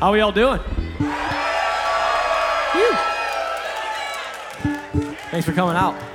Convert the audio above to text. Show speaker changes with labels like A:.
A: How are y'all doing? Phew. Thanks for coming out.